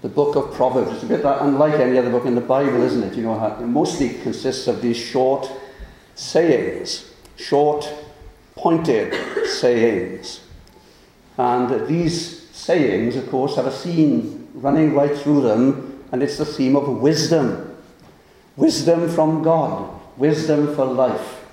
the book of Proverbs. It's a bit unlike any other book in the Bible, isn't it? You know, it mostly consists of these short sayings, short, pointed sayings. And these sayings, of course, have a theme running right through them, and it's the theme of wisdom. Wisdom from God, wisdom for life.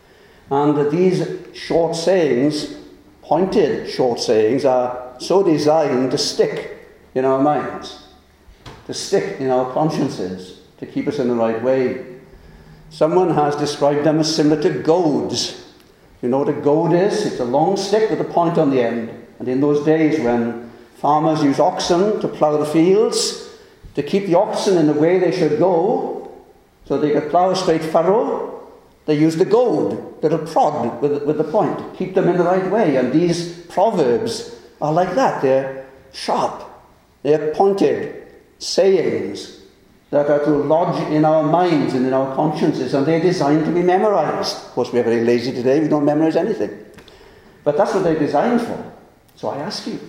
And these short sayings, pointed short sayings, are so designed to stick in our minds, to stick in our consciences, to keep us in the right way. Someone has described them as similar to goads. You know what a goad is? It's a long stick with a point on the end. And in those days when farmers used oxen to plough the fields, to keep the oxen in the way they should go, so they could plough a straight furrow, they used the goad, little prod with the point, to keep them in the right way. And these proverbs are like that. They're sharp. They're pointed sayings that are to lodge in our minds and in our consciences, and they're designed to be memorized. Of course, we're very lazy today. We don't memorize anything. But that's what they're designed for. So I ask you,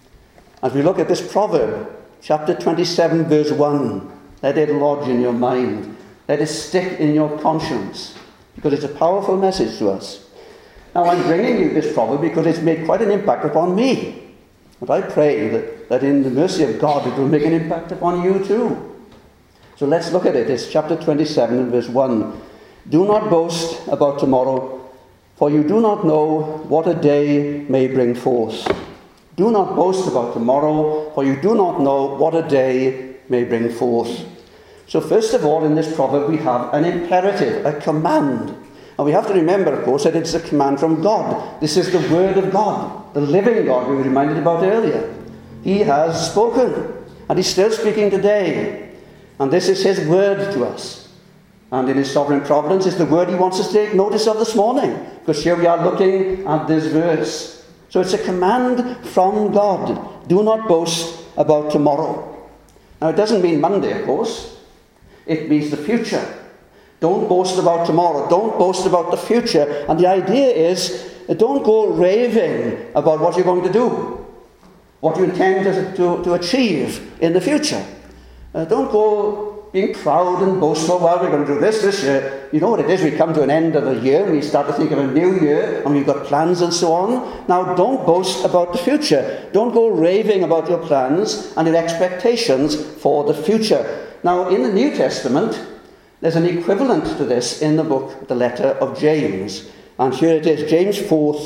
as we look at this proverb, chapter 27, verse 1, let it lodge in your mind. Let it stick in your conscience, because it's a powerful message to us. Now, I'm bringing you this proverb because it's made quite an impact upon me. But I pray that in the mercy of God it will make an impact upon you too. So let's look at it. It's chapter 27 and verse 1. Do not boast about tomorrow, for you do not know what a day may bring forth. Do not boast about tomorrow, for you do not know what a day may bring forth. So first of all, in this proverb we have an imperative, a command. And we have to remember, of course, that it's a command from God. This is the word of God, the living God we were reminded about earlier. He has spoken, and he's still speaking today. And this is his word to us. And in his sovereign providence is the word he wants us to take notice of this morning, because here we are looking at this verse. So it's a command from God. Do not boast about tomorrow. Now, it doesn't mean Monday, of course. It means the future. Don't boast about tomorrow. Don't boast about the future. And the idea is, don't go raving about what you're going to do, what you intend to achieve in the future. Don't go being proud and boastful. Well, we're going to do this year. You know what it is. We come to an end of the year and we start to think of a new year and we've got plans and so on. Now, don't boast about the future. Don't go raving about your plans and your expectations for the future. Now, in the New Testament, there's an equivalent to this in the book, the letter of James. And here it is, James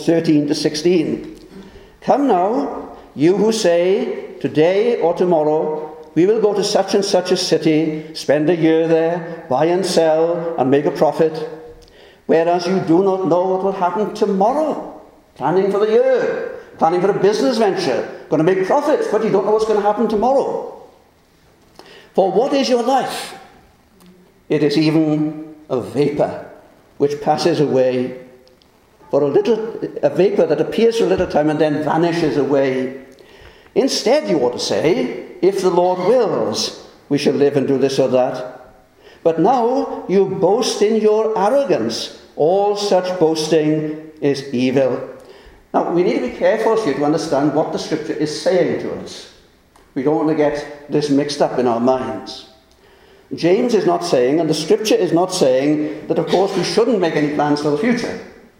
4:13-16. Come now, you who say, today or tomorrow, we will go to such and such a city, spend a year there, buy and sell, and make a profit. Whereas you do not know what will happen tomorrow. Planning for the year, planning for a business venture, going to make profits, but you don't know what's going to happen tomorrow. For what is your life? It is even a vapor which passes away. For a vapor that appears for a little time and then vanishes away. Instead, you ought to say, if the Lord wills, we shall live and do this or that. But now you boast in your arrogance. All such boasting is evil. Now, we need to be careful here to understand what the Scripture is saying to us. We don't want to get this mixed up in our minds. James is not saying, and the Scripture is not saying, that of course we shouldn't make any plans for the future.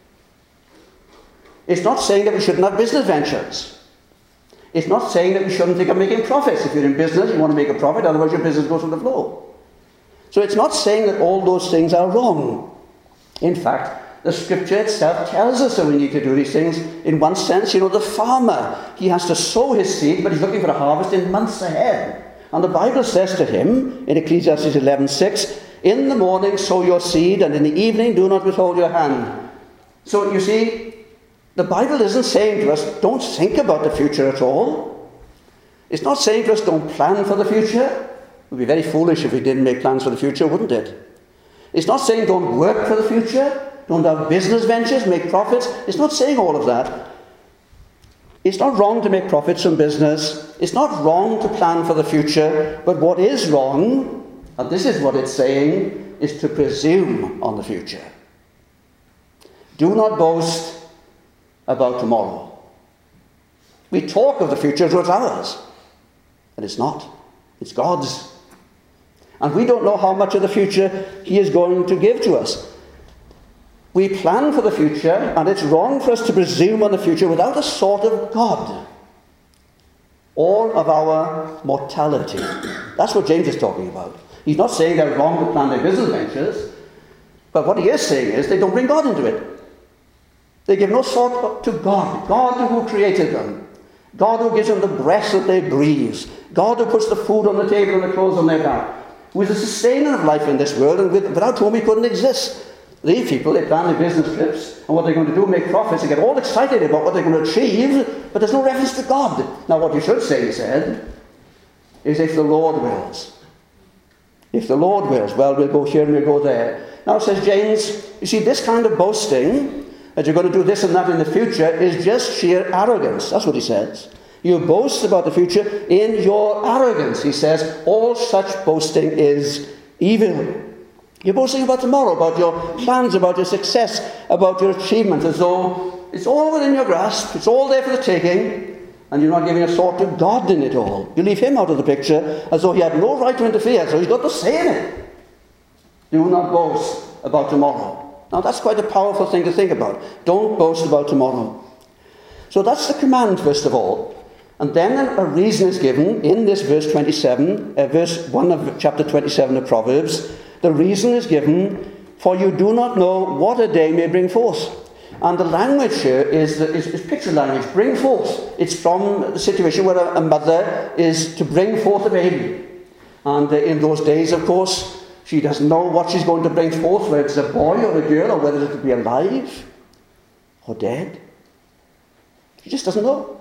It's not saying that we shouldn't have business ventures. It's not saying that we shouldn't think of making profits. If you're in business, you want to make a profit, otherwise your business goes with the flow. So it's not saying that all those things are wrong. In fact, the Scripture itself tells us that we need to do these things. In one sense, the farmer, he has to sow his seed, but he's looking for a harvest in months ahead. And the Bible says to him, in Ecclesiastes 11:6, in the morning sow your seed, and in the evening do not withhold your hand. So you see, the Bible isn't saying to us, don't think about the future at all. It's not saying to us, don't plan for the future. It would be very foolish if we didn't make plans for the future, wouldn't it? It's not saying don't work for the future, don't have business ventures, make profits. It's not saying all of that. It's not wrong to make profits from business. It's not wrong to plan for the future. But what is wrong, and this is what it's saying, is to presume on the future. Do not boast about tomorrow. We talk of the future as though it's ours, but it's not. It's God's. And we don't know how much of the future he is going to give to us. We plan for the future, and it's wrong for us to presume on the future without a thought of God or of our mortality. That's what James is talking about. He's not saying they're wrong to plan their business ventures, but what he is saying is they don't bring God into it. They give no thought to God, God who created them, God who gives them the breath that they breathe, God who puts the food on the table and the clothes on their back, who is the sustainer of life in this world, and without whom we couldn't exist. These people, they plan their business trips, and what they're going to do, make profits, and get all excited about what they're going to achieve, but there's no reference to God. Now what you should say, he said, is if the Lord wills. If the Lord wills, well, we'll go here and we'll go there. Now, says James, you see, this kind of boasting, that you're going to do this and that in the future, is just sheer arrogance. That's what he says. You boast about the future in your arrogance. He says, all such boasting is evil. You're boasting about tomorrow, about your plans, about your success, about your achievements, as though it's all within your grasp, it's all there for the taking, and you're not giving a thought to God in it all. You leave him out of the picture as though he had no right to interfere, so he's got to say in it. Do not boast about tomorrow. Now that's quite a powerful thing to think about. Don't boast about tomorrow. So that's the command, first of all. And then a reason is given in this verse 27, verse 1 of chapter 27 of Proverbs. The reason is given, for you do not know what a day may bring forth. And the language here is picture language, bring forth. It's from the situation where a mother is to bring forth a baby. And in those days, of course, she doesn't know what she's going to bring forth, whether it's a boy or a girl, or whether it will be alive or dead. She just doesn't know.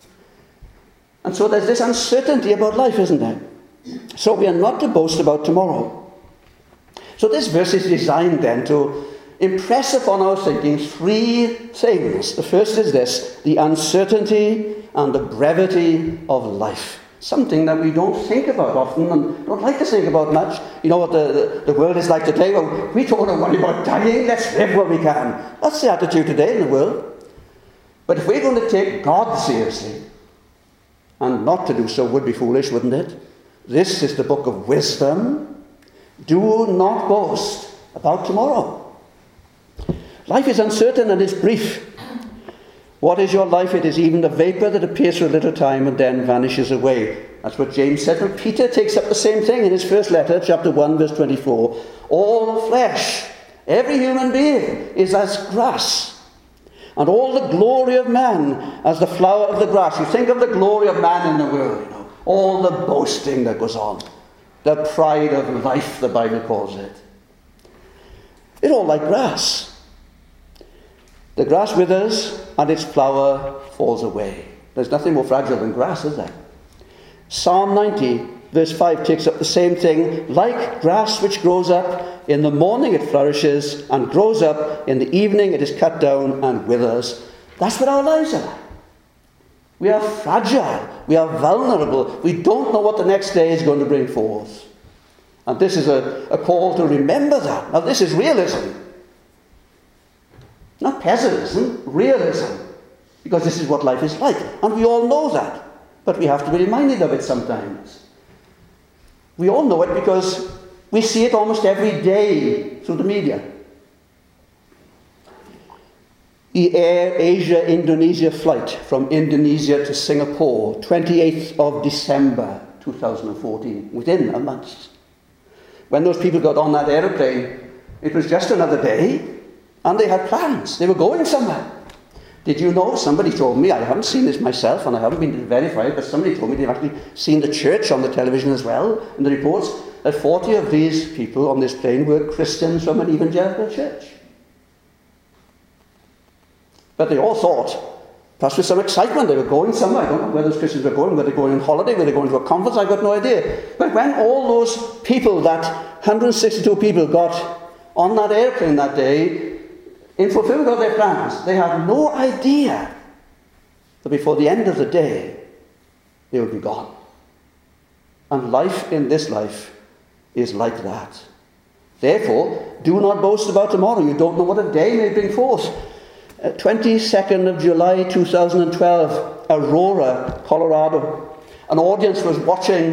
And so there's this uncertainty about life, isn't there? So we are not to boast about tomorrow. So this verse is designed then to impress upon our thinking three things. The first is this, the uncertainty and the brevity of life. Something that we don't think about often and don't like to think about much. You know what the world is like today? Well, we don't worry about dying, let's live where we can. That's the attitude today in the world. But if we're going to take God seriously, and not to do so would be foolish, wouldn't it? This is the book of wisdom. Do not boast about tomorrow. Life is uncertain and it's brief. What is your life? It is even the vapor that appears for a little time and then vanishes away. That's what James said. And Peter takes up the same thing in his first letter, chapter 1, verse 24. All flesh, every human being, is as grass, and all the glory of man as the flower of the grass. You think of the glory of man in the world, you know, all the boasting that goes on. The pride of life, the Bible calls it. It's all like grass. The grass withers and its flower falls away. There's nothing more fragile than grass, is there? Psalm 90, verse 5 takes up the same thing. Like grass which grows up, in the morning it flourishes, and grows up, in the evening it is cut down and withers. That's what our lives are like. We are fragile. We are vulnerable. We don't know what the next day is going to bring forth. And this is a call to remember that. Now this is realism. Not pessimism, realism. Because this is what life is like. And we all know that. But we have to be reminded of it sometimes. We all know it because we see it almost every day through the media. The Air Asia Indonesia flight from Indonesia to Singapore, 28th of December 2014, within a month. When those people got on that aeroplane, it was just another day, and they had plans. They were going somewhere. Did you know, somebody told me, I haven't seen this myself, and I haven't been to verify it, but somebody told me they've actually seen the church on the television as well, in the reports, that 40 of these people on this plane were Christians from an evangelical church. But they all thought, perhaps with some excitement, they were going somewhere. I don't know where those Christians were going, whether they were going on holiday, whether they were going to a conference, I've got no idea. But when all those people, that 162 people got on that airplane that day, in fulfillment of their plans, they had no idea that before the end of the day, they would be gone. And life in this life is like that. Therefore, do not boast about tomorrow. You don't know what a day may bring forth. 22nd of July 2012, Aurora, Colorado. An audience was watching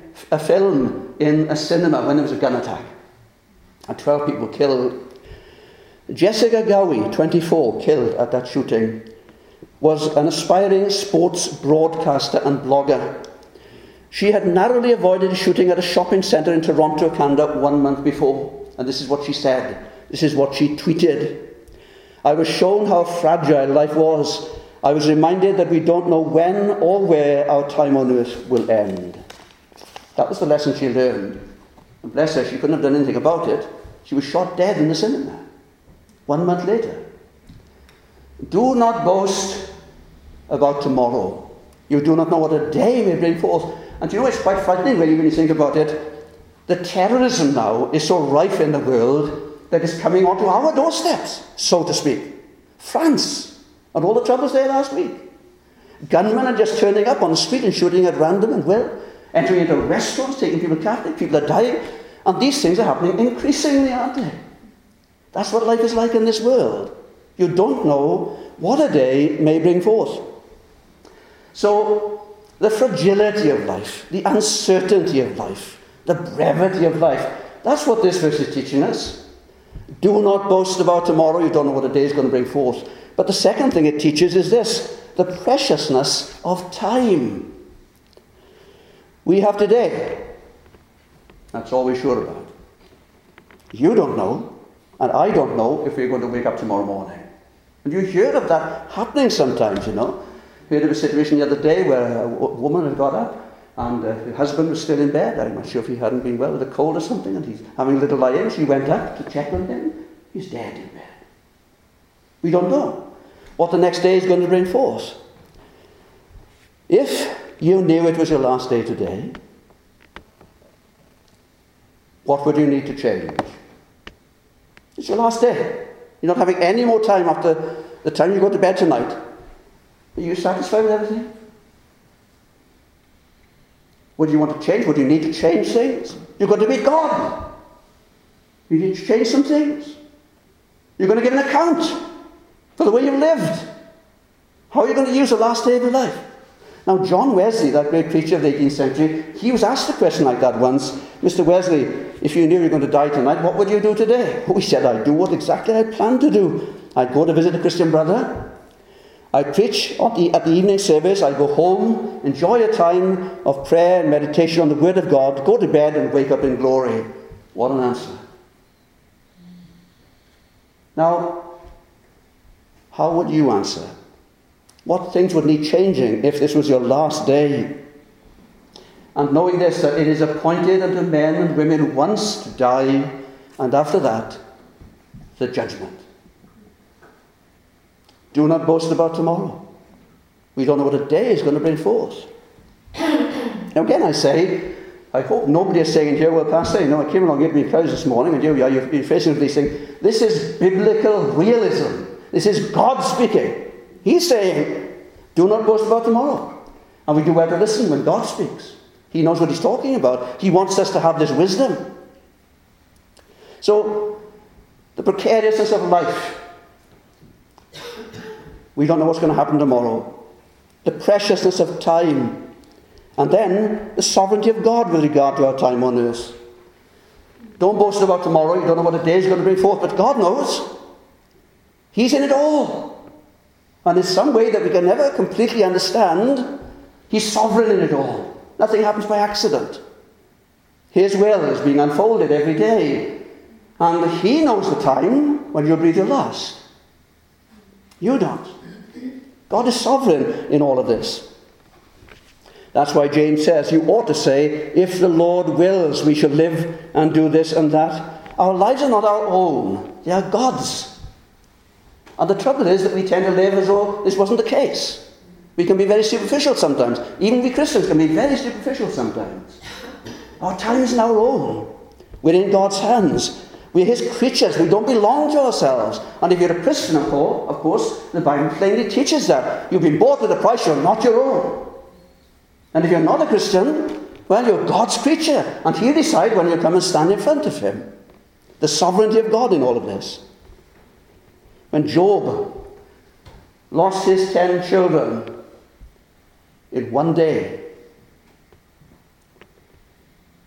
a film in a cinema when there was a gun attack. And 12 people killed. Jessica Gowie, 24, killed at that shooting, was an aspiring sports broadcaster and blogger. She had narrowly avoided a shooting at a shopping centre in Toronto, Canada 1 month before. And this is what she said. This is what she tweeted. I was shown how fragile life was. I was reminded that we don't know when or where our time on earth will end. That was the lesson she learned. And bless her, she couldn't have done anything about it. She was shot dead in the cinema 1 month later. Do not boast about tomorrow. You do not know what a day may bring forth. And you know, it's quite frightening when you think about it. The terrorism now is so rife in the world that it's coming onto our doorsteps, so to speak. France, and all the troubles there last week. Gunmen are just turning up on the street and shooting at random and will, entering into restaurants, taking people captive, people are dying, and these things are happening increasingly, aren't they? That's what life is like in this world. You don't know what a day may bring forth. So, the fragility of life, the uncertainty of life, the brevity of life, that's what this verse is teaching us. Do not boast about tomorrow, you don't know what a day is going to bring forth. But the second thing it teaches is this, the preciousness of time. We have today. That's all we're sure about. You don't know, and I don't know if we're going to wake up tomorrow morning. And you hear of that happening sometimes, you know. We had a situation the other day where a woman had got up and her husband was still in bed. I'm not sure if he hadn't been well with a cold or something, and he's having a little lie-in. She went up to check on him. He's dead in bed. We don't know what the next day is going to bring forth. If you knew it was your last day today, what would you need to change? It's your last day. You're not having any more time after the time you go to bed tonight. Are you satisfied with everything? Would you want to change? Would you need to change things? You're going to meet God. You need to change some things. You're going to give an account for the way you've lived. How are you going to use the last day of your life? Now, John Wesley, that great preacher of the 18th century, he was asked a question like that once. Mr. Wesley, if you knew you were going to die tonight, what would you do today? Oh, he said, I'd do what exactly I'd planned to do. I'd go to visit a Christian brother. I'd preach at the evening service. I'd go home, enjoy a time of prayer and meditation on the Word of God, go to bed and wake up in glory. What an answer. Now, how would you answer? What things would need changing if this was your last day? And knowing this, that it is appointed unto men and women once to die, and after that, the judgment. Do not boast about tomorrow. We don't know what a day is going to bring forth. Now again I say, I hope nobody is saying here, well, Pastor, I came along getting me cows this morning, and you're facing with these things. This is biblical realism. This is God speaking. He's saying, do not boast about tomorrow. And we do well to listen when God speaks. He knows what he's talking about. He wants us to have this wisdom. So, the precariousness of life. We don't know what's going to happen tomorrow. The preciousness of time. And then, the sovereignty of God with regard to our time on earth. Don't boast about tomorrow. You don't know what a day is going to bring forth. But God knows. He's in it all. And in some way that we can never completely understand, he's sovereign in it all. Nothing happens by accident. His will is being unfolded every day. And he knows the time when you'll breathe your last. You don't. God is sovereign in all of this. That's why James says, you ought to say, if the Lord wills, we shall live and do this and that. Our lives are not our own. They are God's. And the trouble is that we tend to live as though this wasn't the case. We can be very superficial sometimes. Even we Christians can be very superficial sometimes. Our time isn't our own. We're in God's hands. We're his creatures. We don't belong to ourselves. And if you're a Christian, of course, the Bible plainly teaches that. You've been bought with a price, you're not your own. And if you're not a Christian, well, you're God's creature. And he'll decide when you come and stand in front of him. The sovereignty of God in all of this. When Job lost his 10 children in one day,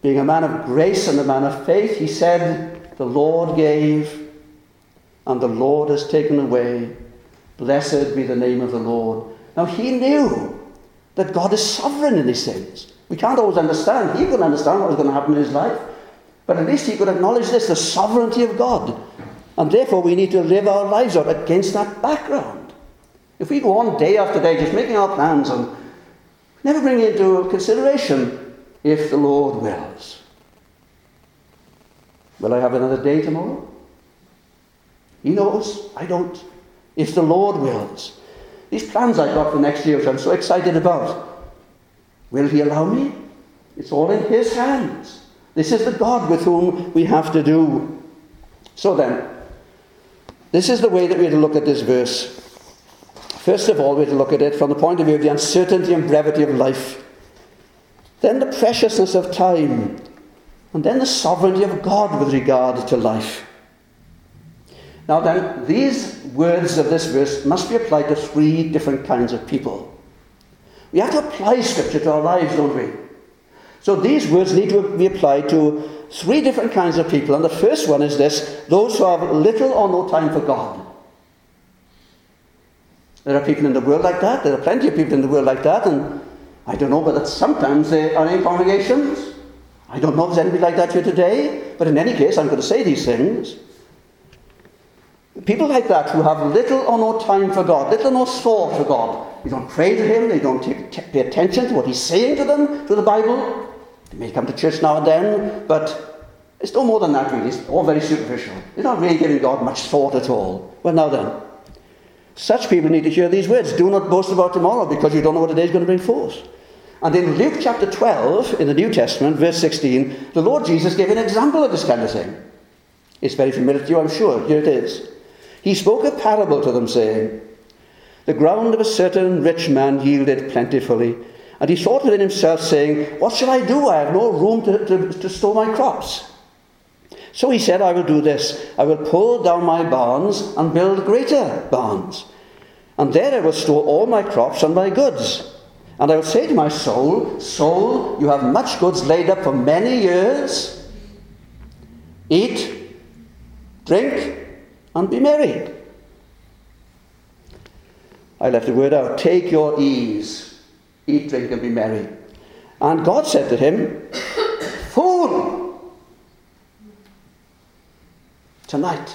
Being a man of grace and a man of faith, he said, the Lord gave, and the Lord has taken away. Blessed be the name of the Lord. Now he knew that God is sovereign in these things. We can't always understand. He couldn't understand what was going to happen in his life. But at least he could acknowledge this, the sovereignty of God. And therefore we need to live our lives out against that background. If we go on day after day just making our plans and never bring into consideration if the Lord wills. Will I have another day tomorrow? He knows. I don't. If the Lord wills. These plans I've got for next year, which I'm so excited about, will he allow me? It's all in his hands. This is the God with whom we have to do. So then, this is the way that we're to look at this verse. First of all, we're to look at it from the point of view of the uncertainty and brevity of life. Then the preciousness of time. And then the sovereignty of God with regard to life. Now then, these words of this verse must be applied to three different kinds of people. We have to apply Scripture to our lives, don't we? So these words need to be applied to three different kinds of people. And the first one is this: those who have little or no time for God. There are people in the world like that. There are plenty of people in the world like that. And I don't know, but sometimes they are in congregations. I don't know if there's anybody like that here today. But in any case, I'm going to say these things. People like that who have little or no time for God, little or no thought for God. They don't pray to him, they don't pay attention to what he's saying to them, to the Bible. They may come to church now and then, but it's no more than that really. It's all very superficial. They're not really giving God much thought at all. Well, now then, such people need to hear these words. Do not boast about tomorrow, because you don't know what the day is going to bring forth. And in Luke chapter 12, in the New Testament, verse 16, the Lord Jesus gave an example of this kind of thing. It's very familiar to you, I'm sure. Here it is. He spoke a parable to them, saying, the ground of a certain rich man yielded plentifully. And he thought within himself, saying, what shall I do? I have no room to store my crops. So he said, I will do this. I will pull down my barns and build greater barns. And there I will store all my crops and my goods. And I will say to my soul, soul, you have much goods laid up for many years. Eat, drink, and be merry. I left the word out. Take your ease. Eat, drink, and be merry. And God said to him, fool! Tonight,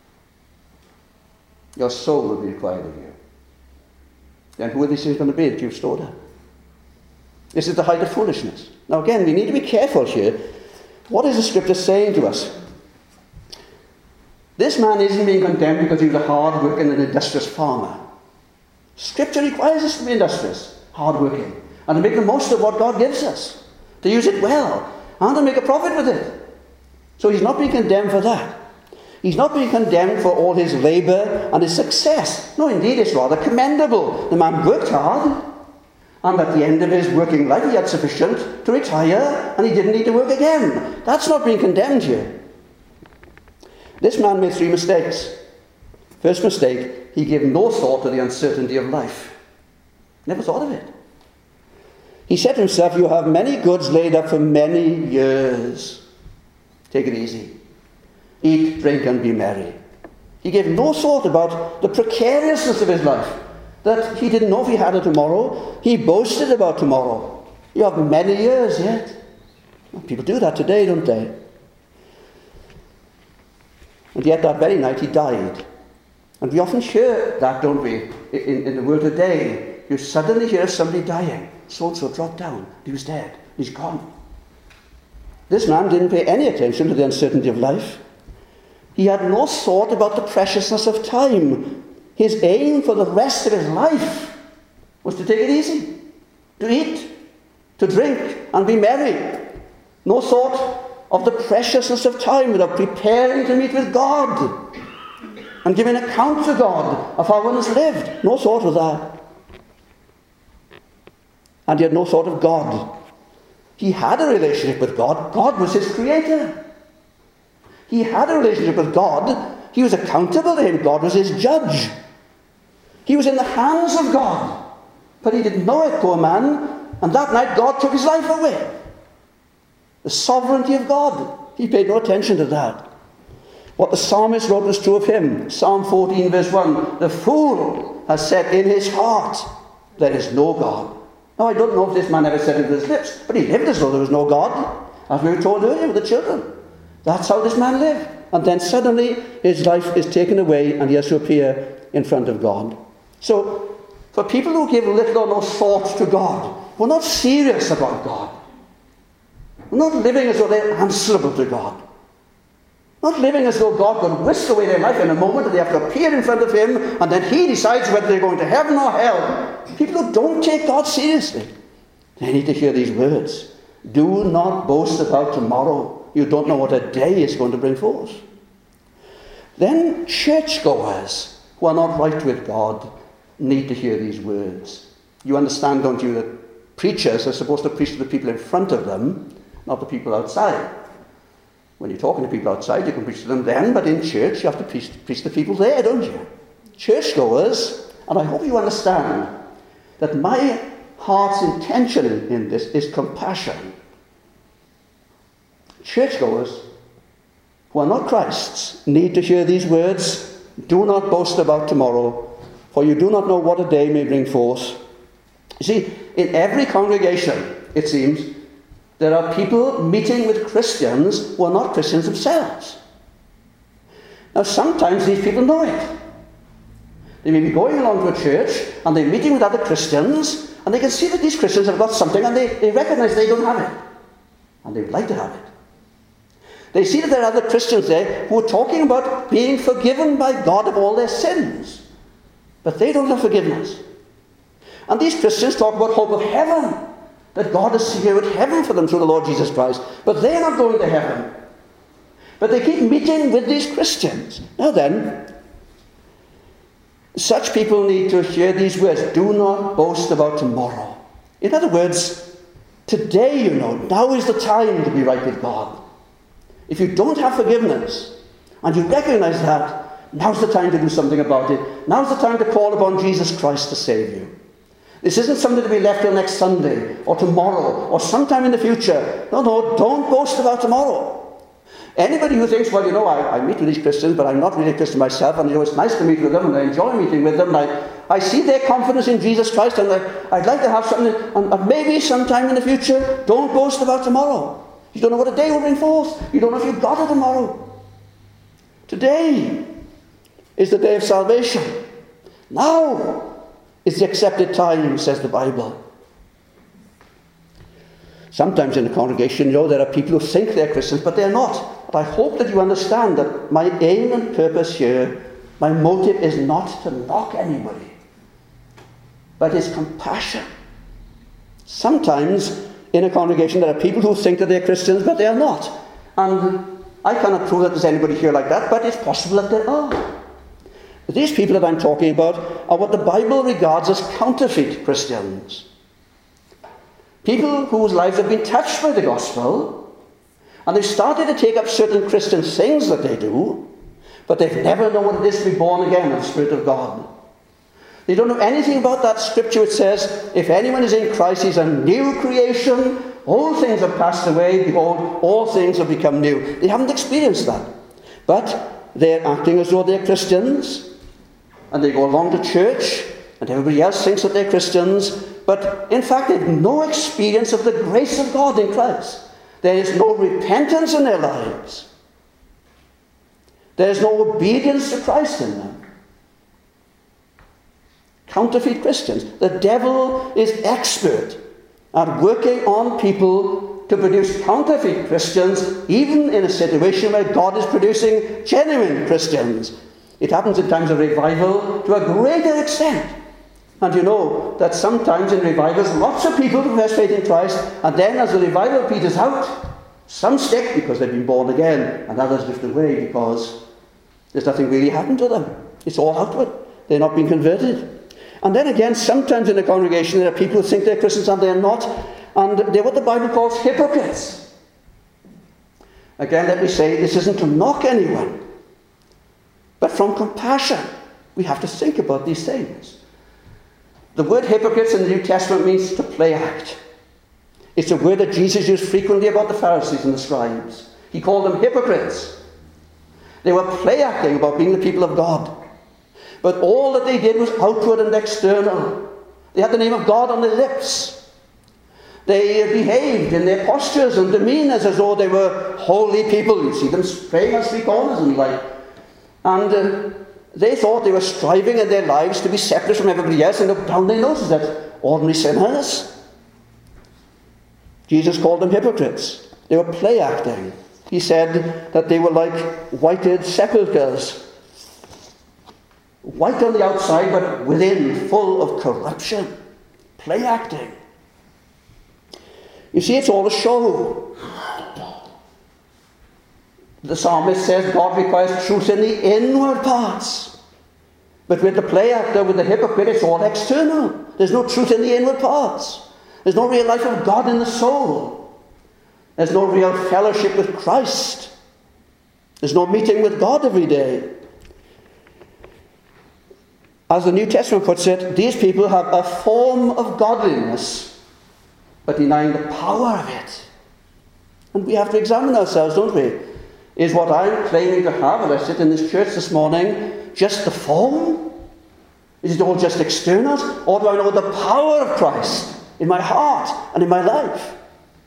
your soul will be required of you. Then who are these things going to be that you've stored up? This is the height of foolishness. Now again, we need to be careful here. What is the Scripture saying to us? This man isn't being condemned because he was a hard-working and industrious farmer. Scripture requires us to be industrious, hard-working, and to make the most of what God gives us, to use it well, and to make a profit with it. So he's not being condemned for that. He's not being condemned for all his labour and his success. No, indeed, it's rather commendable. The man worked hard, and at the end of his working life he had sufficient to retire, and he didn't need to work again. That's not being condemned here. This man made three mistakes. First mistake, he gave no thought to the uncertainty of life. Never thought of it. He said to himself, you have many goods laid up for many years. Take it easy. Eat, drink, and be merry. He gave no thought about the precariousness of his life, that he didn't know if he had a tomorrow. He boasted about tomorrow. You have many years yet. Well, people do that today, don't they? And yet that very night he died. And we often hear that, don't we, in the world today. You suddenly hear somebody dying. So-and-so dropped down. He was dead. He's gone. This man didn't pay any attention to the uncertainty of life. He had no thought about the preciousness of time. His aim for the rest of his life was to take it easy, to eat, to drink, and be merry. No thought of the preciousness of time, without preparing to meet with God and giving account to God of how one has lived. No thought of that. And he had no thought of God. He had a relationship with God. God was his creator. He had a relationship with God. He was accountable to him. God was his judge. He was in the hands of God. But he didn't know it, poor man. And that night God took his life away. The sovereignty of God. He paid no attention to that. What the psalmist wrote was true of him. Psalm 14 verse 1. The fool has said in his heart, there is no God. Now, I don't know if this man ever said it with his lips, but he lived as though there was no God, as we were told earlier with the children. That's how this man lived. And then suddenly his life is taken away and he has to appear in front of God. So, for people who give little or no thought to God, we're not serious about God. We're not living as though they're answerable to God. Not living as though God could whisk away their life in a moment and they have to appear in front of him and then he decides whether they're going to heaven or hell. People who don't take God seriously, they need to hear these words. Do not boast about tomorrow. You don't know what a day is going to bring forth. Then churchgoers who are not right with God need to hear these words. You understand, don't you, that preachers are supposed to preach to the people in front of them, not the people outside. When you're talking to people outside, you can preach to them then, but in church you have to preach to people there, don't you? Churchgoers, and I hope you understand that my heart's intention in this is compassion. Churchgoers who are not Christ's need to hear these words. Do not boast about tomorrow, for you do not know what a day may bring forth. You see, in every congregation, it seems, there are people meeting with Christians who are not Christians themselves. Now, sometimes these people know it. They may be going along to a church and they're meeting with other Christians and they can see that these Christians have got something and they recognize they don't have it. And they would like to have it. They see that there are other Christians there who are talking about being forgiven by God of all their sins. But they don't have forgiveness. And these Christians talk about hope of heaven, that God has secured heaven for them through the Lord Jesus Christ. But they're not going to heaven. But they keep meeting with these Christians. Now then, such people need to hear these words. Do not boast about tomorrow. In other words, today, now is the time to be right with God. If you don't have forgiveness, and you recognize that, now's the time to do something about it. Now's the time to call upon Jesus Christ to save you. This isn't something to be left till next Sunday, or tomorrow, or sometime in the future. No, don't boast about tomorrow. Anybody who thinks, well, I meet with these Christians, but I'm not really a Christian myself, and it's nice to meet with them, and I enjoy meeting with them, and I see their confidence in Jesus Christ, and I'd like to have something, and maybe sometime in the future, don't boast about tomorrow. You don't know what a day will bring forth. You don't know if you've got it tomorrow. Today is the day of salvation. Now is the accepted time, says the Bible. Sometimes in the congregation, there are people who think they're Christians, but they're not. But I hope that you understand that my aim and purpose here, my motive is not to knock anybody, but it's compassion. Sometimes in a congregation there are people who think that they're Christians, but they are not. And I cannot prove that there's anybody here like that, but it's possible that there are. These people that I'm talking about are what the Bible regards as counterfeit Christians. People whose lives have been touched by the gospel, and they've started to take up certain Christian things that they do, but they've never known what it is to be born again of the Spirit of God. They don't know anything about that scripture which says, if anyone is in Christ, he's a new creation, all things have passed away, behold, all things have become new. They haven't experienced that. But they're acting as though they're Christians, and they go along to church, and everybody else thinks that they're Christians, but in fact they have no experience of the grace of God in Christ. There is no repentance in their lives. There is no obedience to Christ in them. Counterfeit Christians. The devil is expert at working on people to produce counterfeit Christians, even in a situation where God is producing genuine Christians. It happens in times of revival to a greater extent. And you know that sometimes in revivals, lots of people profess faith in Christ, and then as the revival peters out, some stick because they've been born again, and others drift away because there's nothing really happened to them. It's all outward. They're not being converted. And then again, sometimes in the congregation there are people who think they're Christians and they're not, and they're what the Bible calls hypocrites. Again, let me say, this isn't to knock anyone, but from compassion, we have to think about these things. The word hypocrites in the New Testament means to play act. It's a word that Jesus used frequently about the Pharisees and the scribes. He called them hypocrites. They were play-acting about being the people of God. But all that they did was outward and external. They had the name of God on their lips. They behaved in their postures and demeanours as though they were holy people. You see them praying on street corners and like. And they thought they were striving in their lives to be separate from everybody else and looked down their noses at ordinary sinners. Jesus called them hypocrites. They were play-acting. He said that they were like whited sepulchres. White on the outside, but within, full of corruption. Play-acting. You see, it's all a show. The psalmist says God requires truth in the inward parts. But with the play-actor, with the hypocrite, it's all external. There's no truth in the inward parts. There's no real life of God in the soul. There's no real fellowship with Christ. There's no meeting with God every day. As the New Testament puts it, these people have a form of godliness, but denying the power of it. And we have to examine ourselves, don't we? Is what I'm claiming to have as I sit in this church this morning just the form? Is it all just external? Or do I know the power of Christ in my heart and in my life?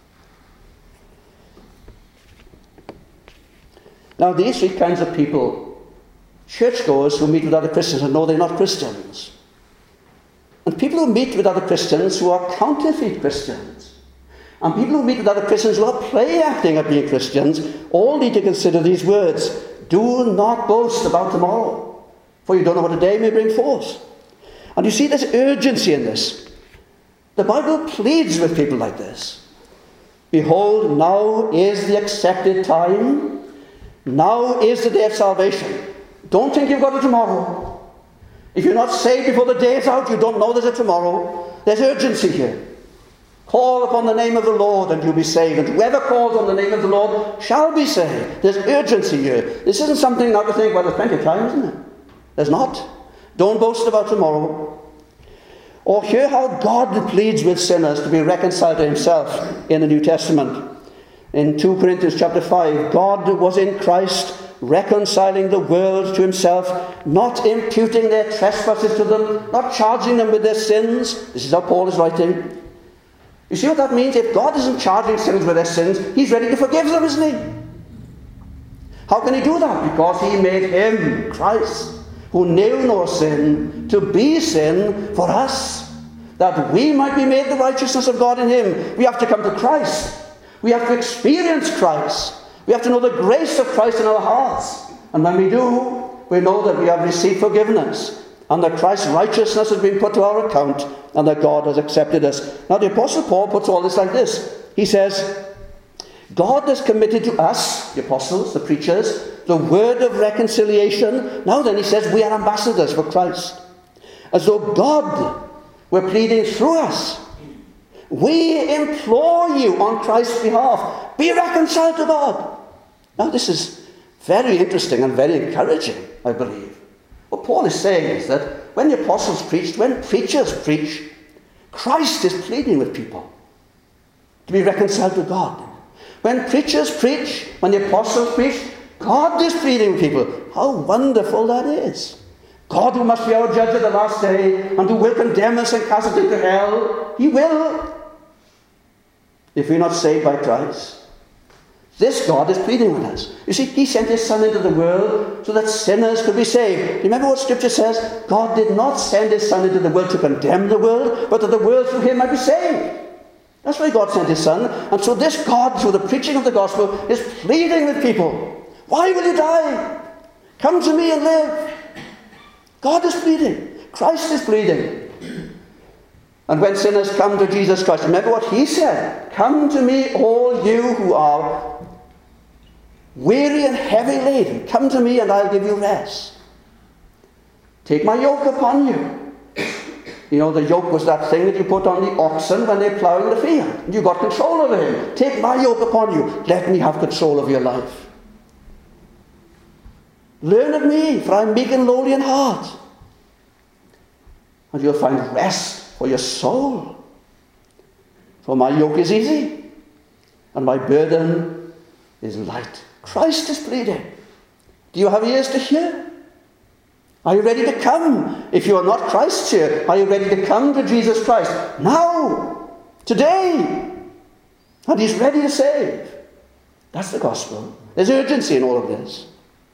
Now, these three kinds of people, churchgoers who meet with other Christians and know they're not Christians, and people who meet with other Christians who are counterfeit Christians, and people who meet with other Christians who are play-acting at being Christians, all need to consider these words. Do not boast about tomorrow, for you don't know what a day may bring forth. And you see there's urgency in this. The Bible pleads with people like this. Behold, now is the accepted time. Now is the day of salvation. Don't think you've got it tomorrow. If you're not saved before the day is out, you don't know there's a tomorrow. There's urgency here. Call upon the name of the Lord and you'll be saved. And whoever calls on the name of the Lord shall be saved. There's urgency here. This isn't something now to think, well, there's plenty of time, isn't it? There's not. Don't boast about tomorrow. Or hear how God pleads with sinners to be reconciled to himself in the New Testament. In 2 Corinthians chapter 5, God was in Christ reconciling the world to himself, not imputing their trespasses to them, not charging them with their sins. This is how Paul is writing. You see what that means? If God isn't charging sinners with their sins, he's ready to forgive them, isn't he? How can he do that? Because he made him, Christ, who knew no sin, to be sin for us, that we might be made the righteousness of God in him. We have to come to Christ. We have to experience Christ. We have to know the grace of Christ in our hearts. And when we do, we know that we have received forgiveness, and that Christ's righteousness has been put to our account, and that God has accepted us. Now the Apostle Paul puts all this like this. He says, God has committed to us, the apostles, the preachers, the word of reconciliation. Now then, he says, we are ambassadors for Christ. As though God were pleading through us. We implore you on Christ's behalf, be reconciled to God. Now this is very interesting and very encouraging, I believe. What Paul is saying is that when the apostles preached, when preachers preach, Christ is pleading with people to be reconciled to God. When preachers preach, when the apostles preach, God is pleading with people. How wonderful that is. God, who must be our judge at the last day and who will condemn us and cast us into hell, he will, if we're not saved by Christ. This God is pleading with us. You see, he sent his Son into the world so that sinners could be saved. Remember what Scripture says? God did not send his Son into the world to condemn the world, but that the world through him might be saved. That's why God sent his Son. And so this God, through the preaching of the gospel, is pleading with people. Why will you die? Come to me and live. God is pleading. Christ is pleading. And when sinners come to Jesus Christ, remember what he said. Come to me, all you who are weary and heavy laden. Come to me and I'll give you rest. Take my yoke upon you. You know, the yoke was that thing that you put on the oxen when they're ploughing the field. And you got control over him. Take my yoke upon you. Let me have control of your life. Learn of me, for I am meek and lowly in heart. And you'll find rest for your soul. For my yoke is easy, and my burden is light. Christ is pleading. Do you have ears to hear? Are you ready to come? If you are not Christ's here, are you ready to come to Jesus Christ? Now! Today! And he's ready to save. That's the gospel. There's urgency in all of this.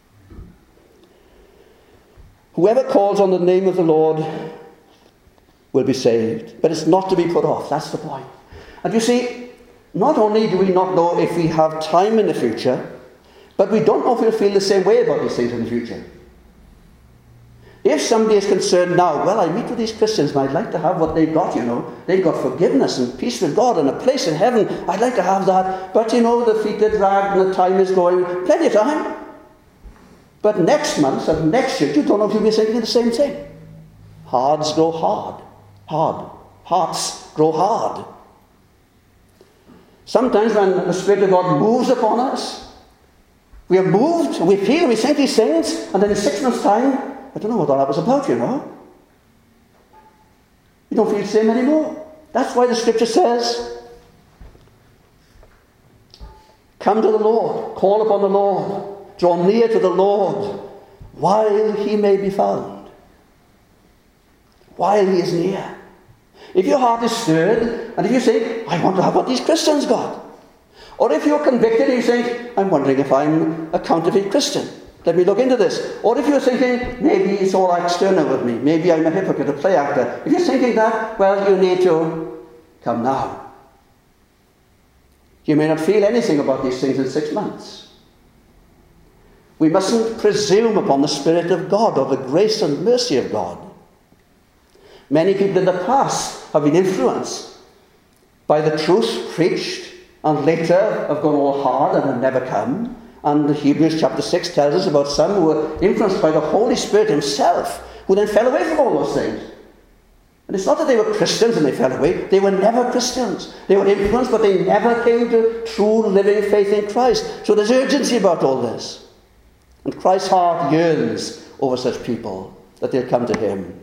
Whoever calls on the name of the Lord will be saved. But it's not to be put off. That's the point. And you see, not only do we not know if we have time in the future, but we don't know if we'll feel the same way about these things in the future. If somebody is concerned now, well, I meet with these Christians and I'd like to have what they've got, They've got forgiveness and peace with God and a place in heaven. I'd like to have that. But, the feet are dragged and the time is going. Plenty of time. But next month and next year, you don't know if you'll be thinking the same thing. Hearts grow hard. Hearts grow hard. Sometimes when the Spirit of God moves upon us, we are moved, we feel, we think these things, and then in 6 months' time, I don't know what all that was about, You don't feel the same anymore. That's why the Scripture says, come to the Lord, call upon the Lord, draw near to the Lord, while he may be found. While he is near. If your heart is stirred, and if you say, I want to have what these Christians got. Or if you're convicted and you think, I'm wondering if I'm a counterfeit Christian. Let me look into this. Or if you're thinking, maybe it's all external with me. Maybe I'm a hypocrite, a play actor. If you're thinking that, well, you need to come now. You may not feel anything about these things in 6 months. We mustn't presume upon the Spirit of God or the grace and mercy of God. Many people in the past have been influenced by the truth preached and later have gone all hard and have never come. And Hebrews chapter 6 tells us about some who were influenced by the Holy Spirit himself, who then fell away from all those things. And it's not that they were Christians and they fell away. They were never Christians. They were influenced, but they never came to true living faith in Christ. So there's urgency about all this. And Christ's heart yearns over such people, that they'll come to him.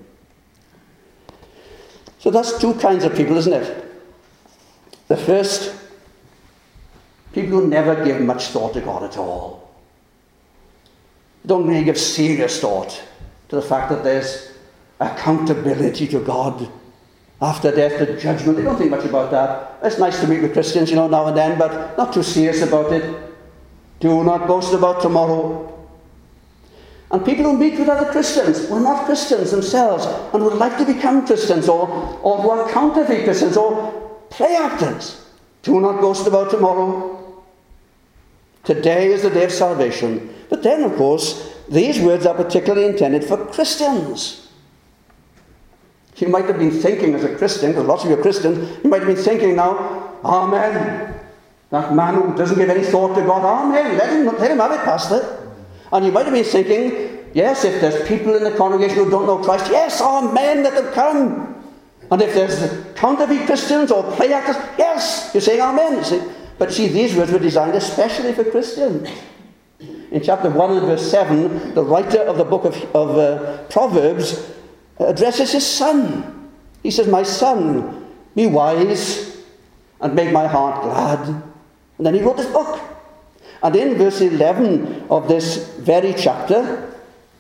So that's two kinds of people, isn't it? The first, people who never give much thought to God at all. Don't really give serious thought to the fact that there's accountability to God. After death, the judgment. They don't think much about that. It's nice to meet with Christians, now and then, but not too serious about it. Do not boast about tomorrow. And people who meet with other Christians, who are not Christians themselves, and would like to become Christians, or who are counterfeit Christians, or play actors. Do not boast about tomorrow. Today is the day of salvation. But then, of course, these words are particularly intended for Christians. You might have been thinking as a Christian, because lots of you are Christians, you might have been thinking now, Amen. That man who doesn't give any thought to God, Amen. Let him have it, Pastor. And you might have been thinking, yes, if there's people in the congregation who don't know Christ, yes, Amen, let them come. And if there's counterfeit Christians or play actors, yes, you're saying Amen. You see. But see, these words were designed especially for Christians. In chapter 1 and verse 7, the writer of the book of Proverbs addresses his son. He says, my son, be wise and make my heart glad. And then he wrote this book. And in verse 11 of this very chapter,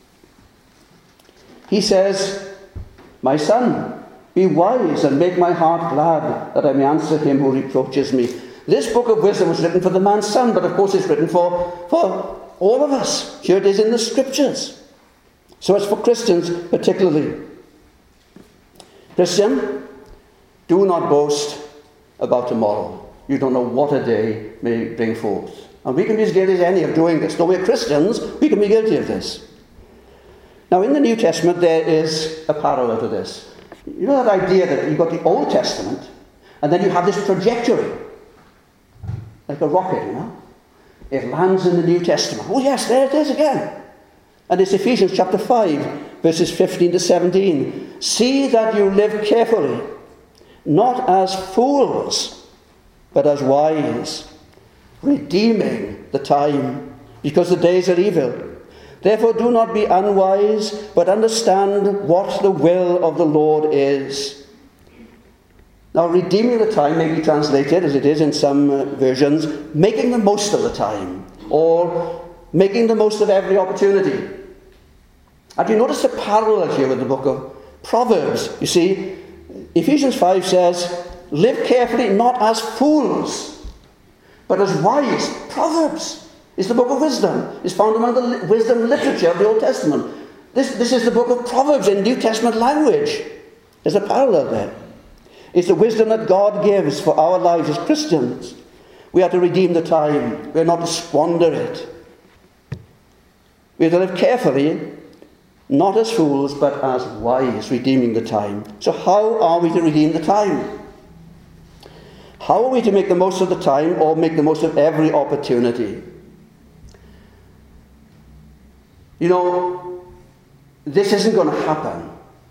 he says, my son, be wise and make my heart glad, that I may answer him who reproaches me. This book of wisdom was written for the man's son, but of course it's written for all of us. Here it is in the Scriptures. So it's for Christians particularly. Christian, do not boast about tomorrow. You don't know what a day may bring forth. And we can be as guilty as any of doing this. Though we're Christians, we can be guilty of this. Now in the New Testament there is a parallel to this. You know that idea that you've got the Old Testament, and then you have this trajectory. Like a rocket, It lands in the New Testament. Oh yes, there it is again. And it's Ephesians chapter 5, verses 15 to 17. See that you live carefully, not as fools, but as wise, redeeming the time, because the days are evil. Therefore do not be unwise, but understand what the will of the Lord is. Now, redeeming the time may be translated, as it is in some versions, making the most of the time, or making the most of every opportunity. Have you noticed a parallel here with the book of Proverbs? You see, Ephesians 5 says, live carefully, not as fools, but as wise. Proverbs is the book of wisdom. It's found among the wisdom literature of the Old Testament. This is the book of Proverbs in New Testament language. There's a parallel there. It's the wisdom that God gives for our lives as Christians. We are to redeem the time. We are not to squander it. We are to live carefully, not as fools, but as wise, redeeming the time. So how are we to redeem the time? How are we to make the most of the time, or make the most of every opportunity? You know, this isn't going to happen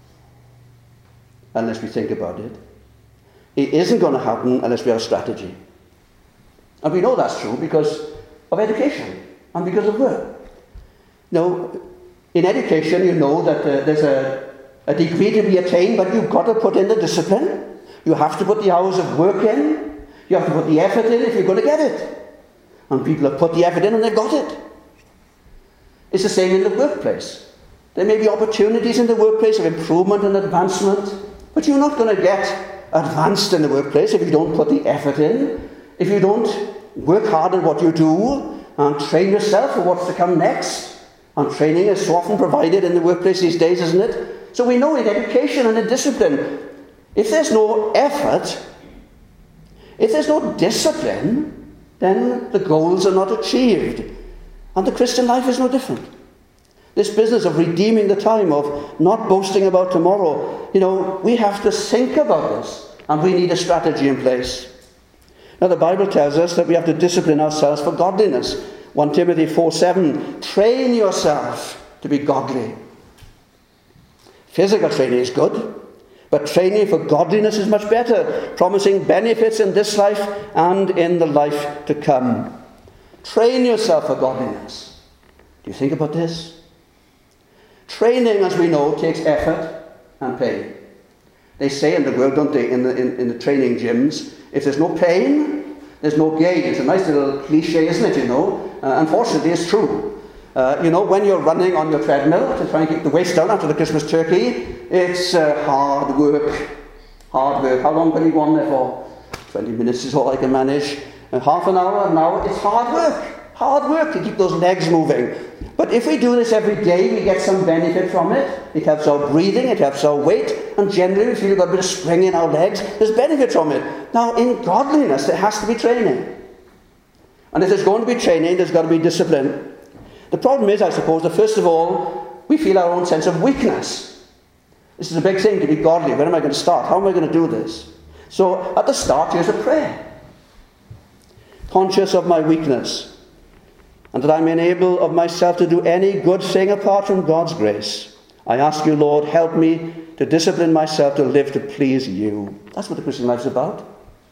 unless we think about it. It isn't going to happen unless we have a strategy. And we know that's true because of education and because of work. Now, in education, you know that there's a degree to be attained, but you've got to put in the discipline. You have to put the hours of work in. You have to put the effort in if you're going to get it. And people have put the effort in and they've got it. It's the same in the workplace. There may be opportunities in the workplace of improvement and advancement, but you're not going to get advanced in the workplace if you don't put the effort in, if you don't work hard at what you do and train yourself for what's to come next. And training is so often provided in the workplace these days, isn't it? So we know in education and in discipline, if there's no effort, if there's no discipline, then the goals are not achieved. And the Christian life is no different. This business of redeeming the time, of not boasting about tomorrow, you know, we have to think about this, and we need a strategy in place. Now, the Bible tells us that we have to discipline ourselves for godliness. 1 Timothy 4:7, train yourself to be godly. Physical training is good, but training for godliness is much better, promising benefits in this life and in the life to come. Train yourself for godliness. Do you think about this? Training, as we know, takes effort and pain. They say in the world, don't they, in the training gyms, if there's no pain, there's no gain. It's a nice little cliche, isn't it, you know? Unfortunately, it's true. You know, when you're running on your treadmill to try and keep the waist down after the Christmas turkey, it's hard work. Hard work. How long can you go on there for? 20 minutes is all I can manage. Half an hour, it's hard work. Hard work to keep those legs moving. But if we do this every day, we get some benefit from it. It helps our breathing, it helps our weight, and generally we feel we've got a bit of spring in our legs. There's benefit from it. Now, in godliness, there has to be training. And if there's going to be training, there's got to be discipline. The problem is, I suppose, that first of all, we feel our own sense of weakness. This is a big thing to be godly. When am I going to start? How am I going to do this? So, at the start, here's a prayer. Conscious of my weakness, and that I'm unable of myself to do any good thing apart from God's grace, I ask you, Lord, help me to discipline myself to live to please you. That's what the Christian life is about.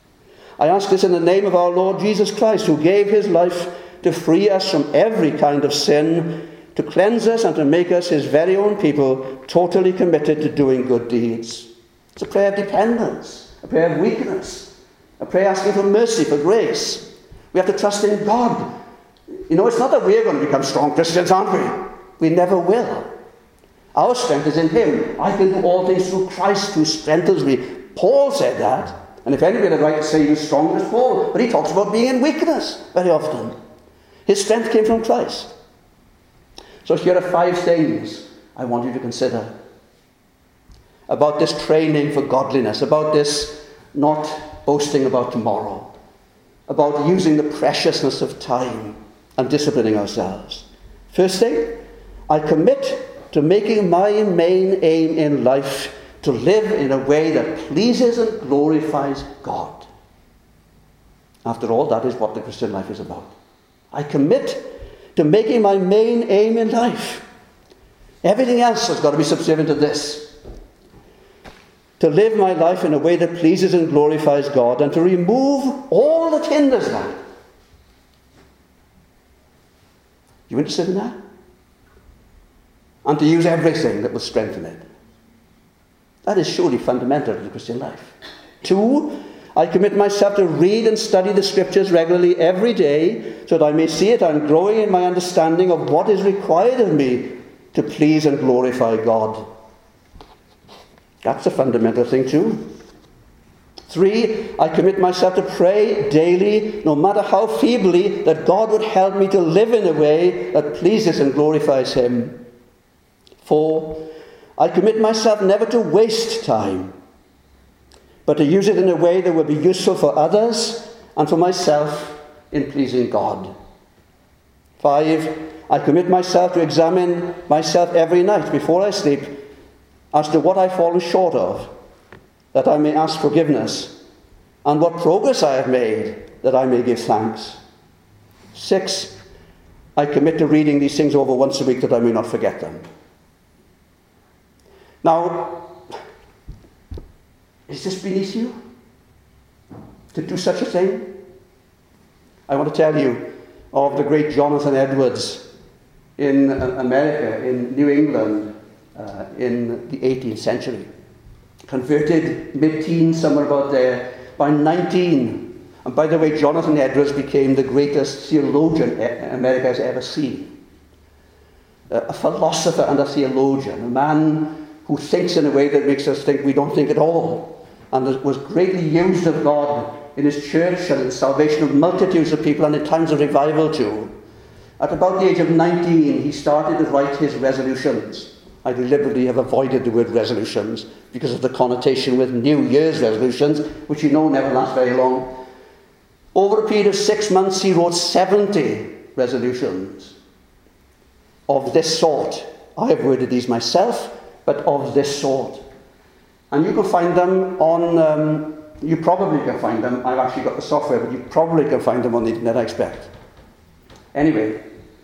I ask this in the name of our Lord Jesus Christ, who gave his life to free us from every kind of sin, to cleanse us and to make us his very own people, totally committed to doing good deeds. It's a prayer of dependence, a prayer of weakness, a prayer asking for mercy, for grace. We have to trust in God. You know, it's not that we're going to become strong Christians, aren't we? We never will. Our strength is in him. I can do all things through Christ who strengthens me. Paul said that. And if anybody had the right to say he was strong, it's Paul. But he talks about being in weakness very often. His strength came from Christ. So here are 5 things I want you to consider about this training for godliness, about this not boasting about tomorrow, about using the preciousness of time and disciplining ourselves. First thing, I commit to making my main aim in life to live in a way that pleases and glorifies God. After all, that is what the Christian life is about. I commit to making my main aim in life. Everything else has got to be subservient to this. To live my life in a way that pleases and glorifies God, and to remove all that hinders that. You interested in that? And to use everything that will strengthen it. That is surely fundamental to the Christian life. 2, I commit myself to read and study the Scriptures regularly every day so that I may see it I'm growing in my understanding of what is required of me to please and glorify God. That's a fundamental thing too. 3, I commit myself to pray daily, no matter how feebly, that God would help me to live in a way that pleases and glorifies Him. 4, I commit myself never to waste time, but to use it in a way that will be useful for others and for myself in pleasing God. 5, I commit myself to examine myself every night before I sleep as to what I've fallen short of, that I may ask forgiveness, and what progress I have made, that I may give thanks. 6, I commit to reading these things over once a week that I may not forget them. Now, is this beneath you to do such a thing? I want to tell you of the great Jonathan Edwards in America, in New England, in the 18th century. Converted mid-teens, somewhere about there, by 19. And by the way, Jonathan Edwards became the greatest theologian America has ever seen. A philosopher and a theologian, a man who thinks in a way that makes us think we don't think at all, and was greatly used of God in his church and in the salvation of multitudes of people and in times of revival too. At about the age of 19, he started to write his resolutions. I deliberately have avoided the word resolutions because of the connotation with New Year's resolutions, which you know never last very long. Over a period of 6 months, he wrote 70 resolutions of this sort. I have worded these myself, but of this sort. And you can find them on, you probably can find them, I've actually got the software, but you probably can find them on the internet, I expect. Anyway,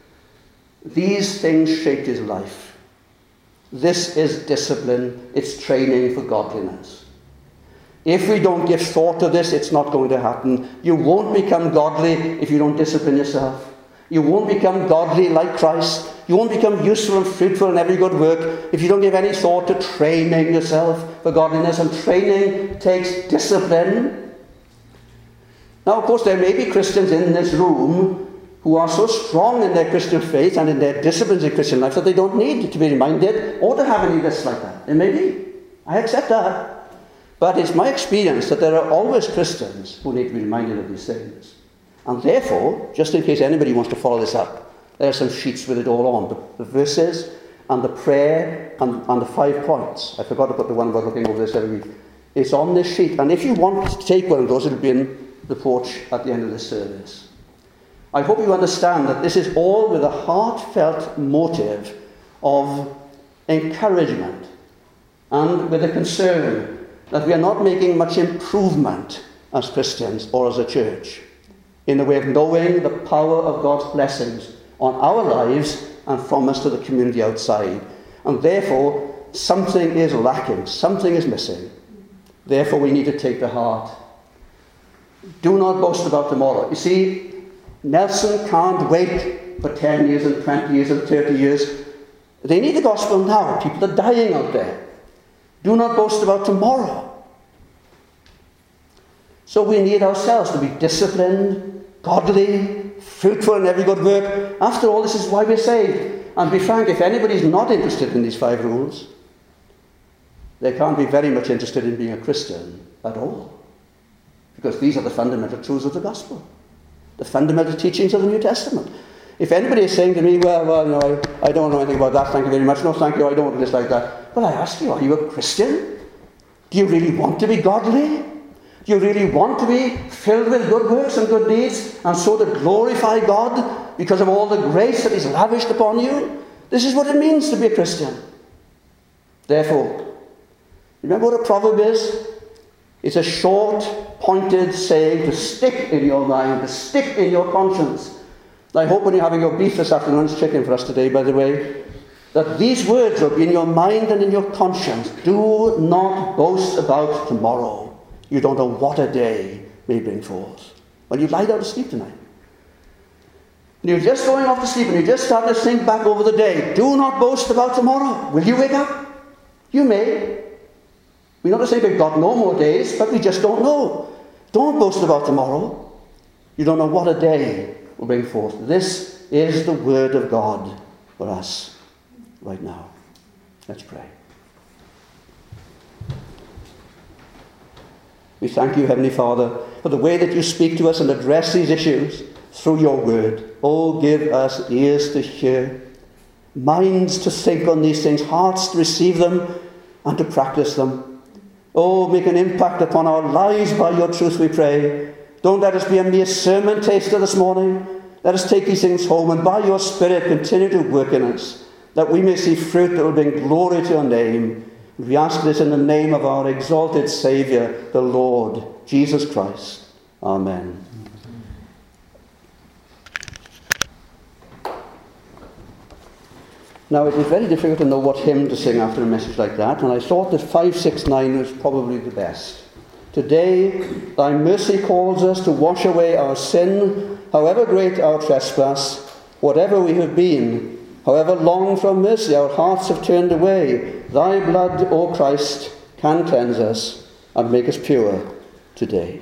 these things shaped his life. This is discipline, it's training for godliness. If we don't give thought to this, it's not going to happen. You won't become godly if you don't discipline yourself. You won't become godly like Christ. You won't become useful and fruitful in every good work if you don't give any thought to training yourself for godliness. And training takes discipline. Now, of course, there may be Christians in this room who are so strong in their Christian faith and in their disciplines in Christian life that they don't need to be reminded or to have any lists like that. It may be. I accept that. But it's my experience that there are always Christians who need to be reminded of these things. And therefore, just in case anybody wants to follow this up, there are some sheets with it all on. The verses and the prayer and the 5 points. I forgot to put the one about looking over this every week. It's on this sheet. And if you want to take one of those, it'll be in the porch at the end of the service. I hope you understand that this is all with a heartfelt motive of encouragement and with a concern that we are not making much improvement as Christians or as a church in the way of knowing the power of God's blessings on our lives and from us to the community outside. And therefore, something is lacking, something is missing. Therefore, we need to take to heart. Do not boast about tomorrow. You see, Nelson can't wait for 10 years and 20 years and 30 years. They need the gospel now. People are dying out there. Do not boast about tomorrow. So we need ourselves to be disciplined, godly, fruitful in every good work. After all, this is why we're saved. And be frank, if anybody's not interested in these 5 rules, they can't be very much interested in being a Christian at all. Because these are the fundamental truths of the gospel. The fundamental teachings of the New Testament. If anybody is saying to me, well, no, I don't know anything about that, thank you very much. No, thank you, I don't want this like that. Well, I ask you, are you a Christian? Do you really want to be godly? Do you really want to be filled with good works and good deeds, and so to glorify God because of all the grace that He's lavished upon you? This is what it means to be a Christian. Therefore, remember what a proverb is? It's a short, pointed saying to stick in your mind, to stick in your conscience. I hope when you're having your beef this afternoon, it's chicken for us today, by the way, that these words will be in your mind and in your conscience. Do not boast about tomorrow. You don't know what a day may bring forth. When you lie down to sleep tonight, and you're just going off to sleep and you just start to think back over the day, do not boast about tomorrow. Will you wake up? You may. We're not to say we've got no more days, but we just don't know. Don't boast about tomorrow. You don't know what a day will bring forth. This is the word of God for us right now. Let's pray. We thank you, Heavenly Father, for the way that you speak to us and address these issues through your word. Oh, give us ears to hear, minds to think on these things, hearts to receive them and to practice them. Oh, make an impact upon our lives by your truth, we pray. Don't let us be a mere sermon taster this morning. Let us take these things home and by your Spirit continue to work in us, that we may see fruit that will bring glory to your name. We ask this in the name of our exalted Saviour, the Lord Jesus Christ. Amen. Now, it was very difficult to know what hymn to sing after a message like that, and I thought that 569 was probably the best. Today, thy mercy calls us to wash away our sin, however great our trespass, whatever we have been, however long from mercy our hearts have turned away. Thy blood, O Christ, can cleanse us and make us pure today.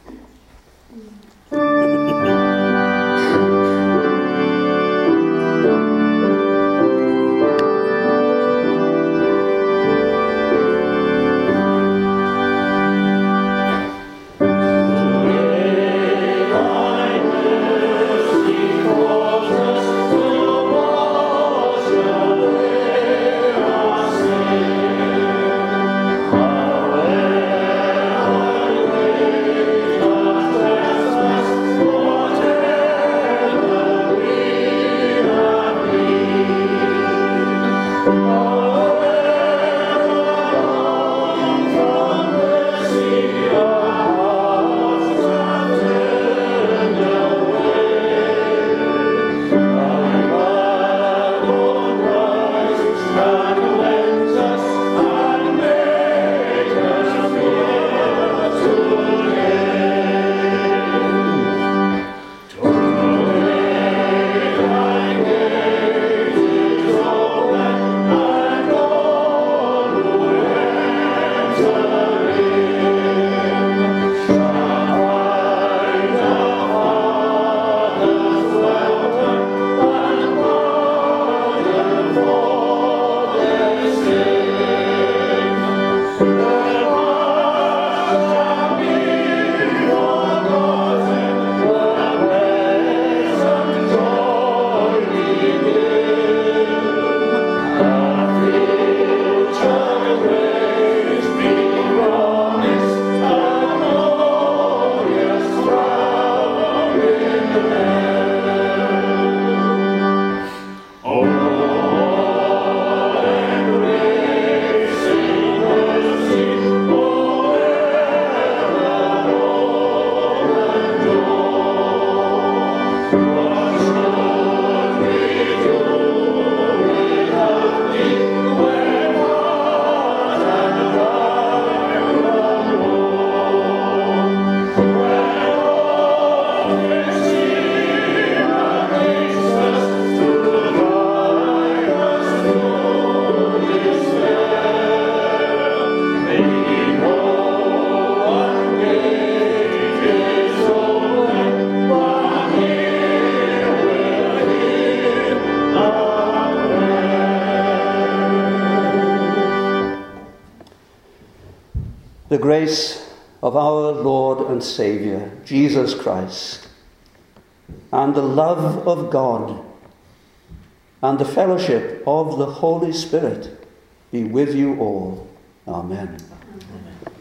The grace of our Lord and Saviour, Jesus Christ, and the love of God, and the fellowship of the Holy Spirit be with you all. Amen. Amen.